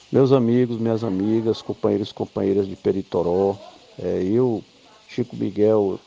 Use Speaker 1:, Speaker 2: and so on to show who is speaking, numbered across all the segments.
Speaker 1: Meus amigos, minhas amigas, companheiros e companheiras de Peritoró, eu, Chico Miguel,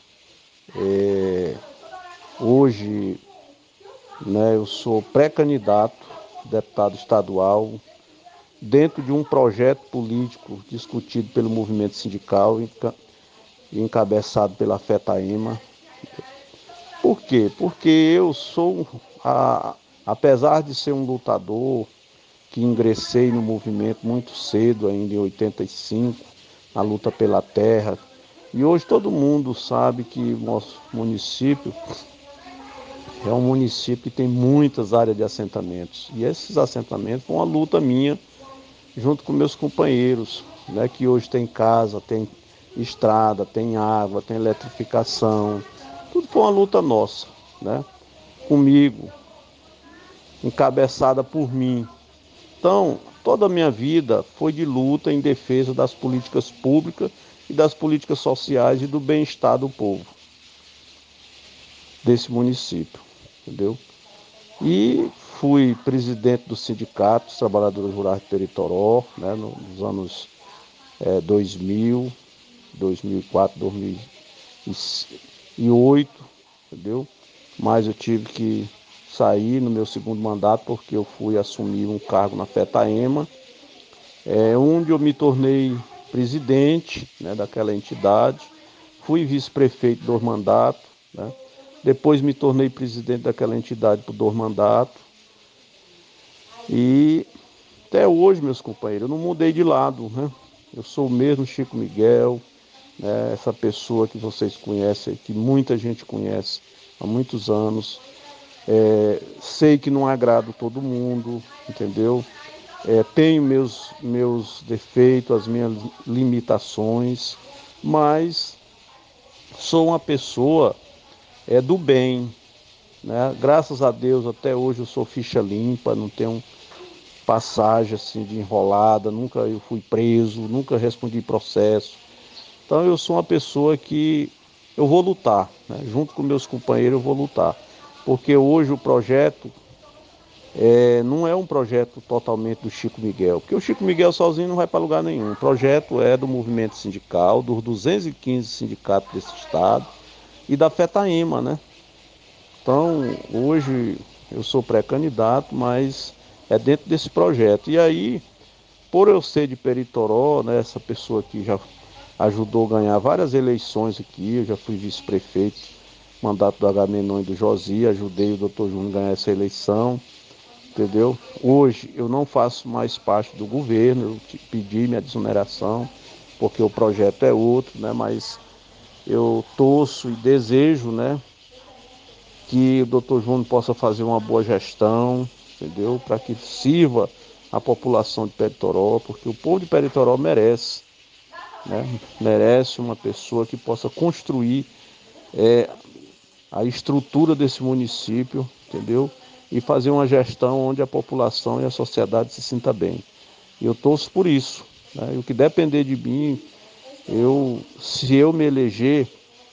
Speaker 1: hoje, né, eu sou pré-candidato, deputado estadual, dentro de um projeto político discutido pelo movimento sindical e encabeçado pela FETAEMA. Por quê? Porque eu sou, apesar de ser um lutador, que ingressei no movimento muito cedo, ainda em 85, na luta pela terra. E hoje todo mundo sabe que o nosso município é um município que tem muitas áreas de assentamentos. E esses assentamentos foi uma luta minha, junto com meus companheiros, né, que hoje tem casa, tem estrada, tem água, tem eletrificação. Tudo foi uma luta nossa, né? Comigo, encabeçada por mim. Então, toda a minha vida foi de luta em defesa das políticas públicas e das políticas sociais e do bem-estar do povo desse município, entendeu? E fui presidente do Sindicato dos Trabalhadores Rurais de Peritoró, né, nos anos 2000, 2004, 2008, entendeu? Mas eu tive que sair no meu segundo mandato porque eu fui assumir um cargo na FETAEMA, onde eu me tornei presidente, né, daquela entidade, fui vice-prefeito 2 mandatos, né, depois me tornei presidente daquela entidade por 2 mandatos e até hoje, meus companheiros, eu não mudei de lado, né? Eu sou o mesmo Chico Miguel, né, essa pessoa que vocês conhecem, que muita gente conhece há muitos anos. Sei que não agrado todo mundo, entendeu? Tenho meus defeitos, as minhas limitações, mas sou uma pessoa do bem, né? Graças a Deus até hoje eu sou ficha limpa, não tenho passagem assim de enrolada, nunca eu fui preso, nunca respondi processo. Então eu sou uma pessoa que eu vou lutar, né? Junto com meus companheiros eu vou lutar, porque hoje o projeto não é um projeto totalmente do Chico Miguel, porque o Chico Miguel sozinho não vai para lugar nenhum. O projeto é do movimento sindical, dos 215 sindicatos desse estado e da FETAEMA, né? Então, hoje eu sou pré-candidato, mas é dentro desse projeto. E aí, por eu ser de Peritoró, né, essa pessoa que já ajudou a ganhar várias eleições aqui, eu já fui vice-prefeito, mandato do Agamenon e do Josi, ajudei o Dr. Júnior a ganhar essa eleição, entendeu? Hoje eu não faço mais parte do governo, eu pedi minha desoneração, porque o projeto é outro, né? Mas eu torço e desejo, né, que o Dr. Júnior possa fazer uma boa gestão, entendeu? Para que sirva a população de Peritoró, porque o povo de Peritoró merece, né? Merece uma pessoa que possa construir a estrutura desse município, entendeu? E fazer uma gestão onde a população e a sociedade se sinta bem. E eu torço por isso, né? E o que depender de mim, se eu me eleger,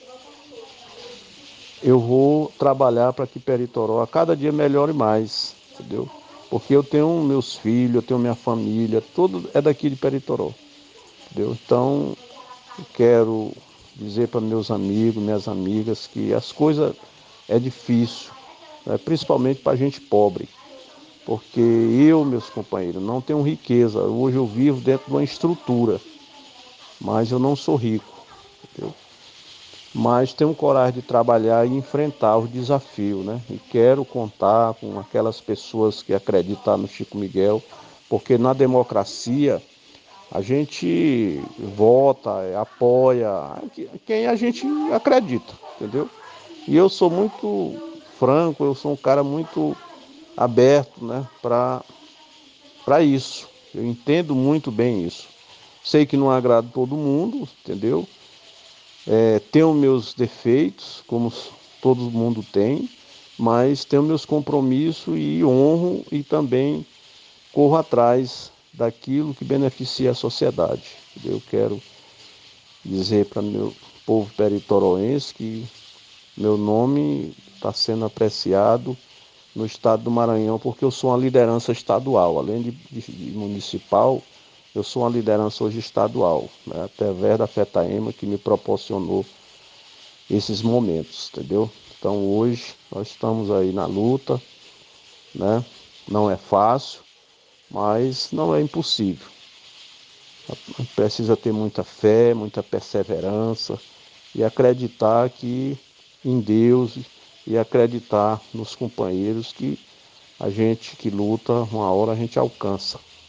Speaker 1: eu vou trabalhar para que Peritoró a cada dia melhore mais, entendeu? Porque eu tenho meus filhos, eu tenho minha família, tudo é daqui de Peritoró, entendeu? Então, eu quero dizer para meus amigos, minhas amigas, que as coisas é difícil, né? Principalmente para gente pobre, porque eu, meus companheiros, não tenho riqueza. Hoje eu vivo dentro de uma estrutura, mas eu não sou rico, entendeu? Mas tenho coragem de trabalhar e enfrentar os desafios, né? E quero contar com aquelas pessoas que acreditam no Chico Miguel, porque na democracia a gente vota, apoia quem a gente acredita, entendeu? E eu sou muito franco, eu sou um cara muito aberto, né, para isso. Eu entendo muito bem isso. Sei que não agrado todo mundo, entendeu? Tenho meus defeitos, como todo mundo tem, mas tenho meus compromissos e honro e também corro atrás daquilo que beneficia a sociedade. Eu quero dizer para meu povo peritoroense que meu nome está sendo apreciado no estado do Maranhão, porque eu sou uma liderança estadual, além de municipal, eu sou uma liderança hoje estadual, né, através da FETAEMA, que me proporcionou esses momentos, entendeu? Então hoje nós estamos aí na luta, né? Não é fácil, mas não é impossível. Precisa ter muita fé, muita perseverança e acreditar que em Deus e acreditar nos companheiros que a gente que luta, uma hora a gente alcança.